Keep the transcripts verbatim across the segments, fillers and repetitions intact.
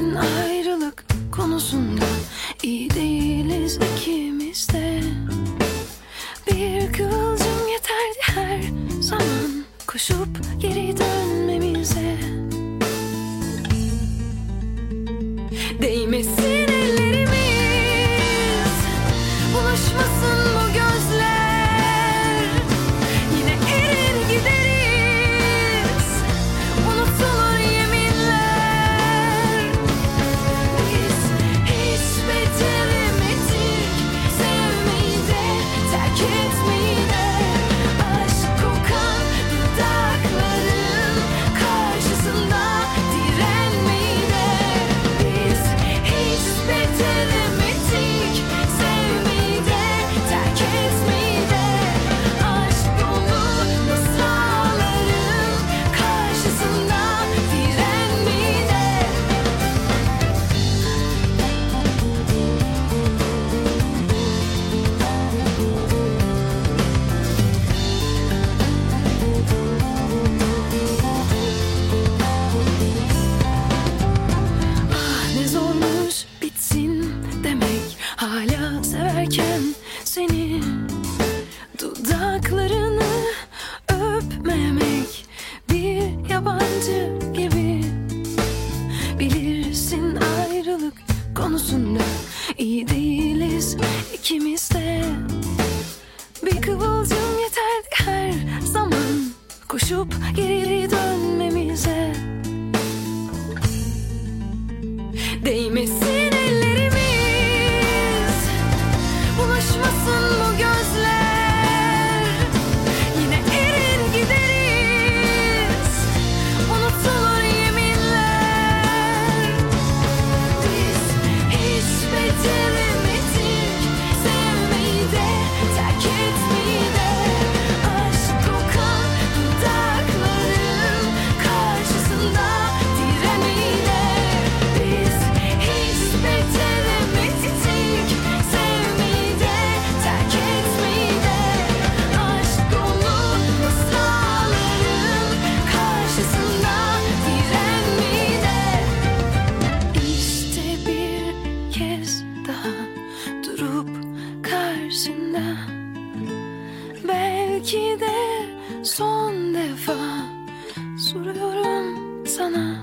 Bilirsin ayrılık konusunda iyi değiliz ikimiz de. Bir kıvılcım yeterdi her zaman koşup geri dönmemize. Değmesin ellerimiz, buluşmasın bu gözler. Yine erir gideriz, unutulur yeminler. Biz hiç beceremedik sevmeyi de terk etmeyi de. Aşk kokan dudakların karşısında direnmeyi de. Biz hiç beceremedik sevmeyi de terk etmeyi de. Aşk dolu mısraların karşısında direnmeyi de. Ah ne zormuş bitsin demek, hala severken seni. Dudaklarını öpmemek bir yabancı gibi. Bilirsin ayrılık konusunda iyi değiliz ikimiz de. Bir kıvılcım yeterdi her zaman koşup geri dönmemize. Değmesin ellerimiz, bulaşmasın bu gözler. Yine erir gideriz, unutulur yeminler. Biz hiç beceremedik sevmeyi de terk etmeyi de. Aşk kokan dudakların karşısında direnmeyi de. Biz hiç beceremedik sevmeyi de terk etmeyi de. Aşk dolu mısraların karşısında direnmeyi de. İşte bir kez daha durup karşında, belki de son defa soruyorum sana.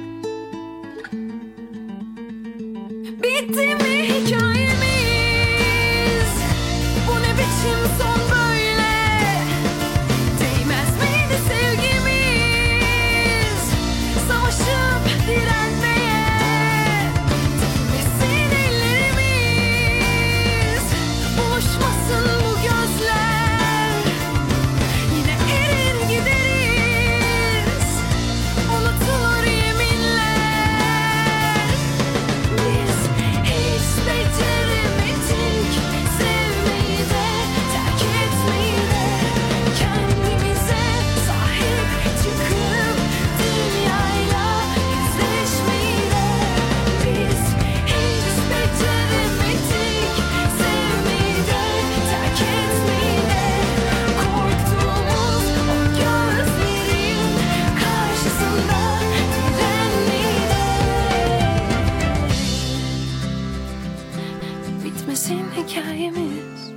Bitti mi hikayemiz? Bu ne biçim son böyle? Değmez miydi sevgimiz savaşıp direnmeye? Değmesin ellerimiz, buluşmasın bu gözler. Yine erir gideriz, unutulur yeminler. Biz hiç beceremedik sevmeyi de terk etmeyi de. Kendimize sahip çıkıp dünyayla yüzleşmeyi de. Biz hiç beceremedik sevmeyi de terk etmeyi de. Korktuğumuz o gözlerin karşısında direnmeyi de. Bitmesin hikayemiz.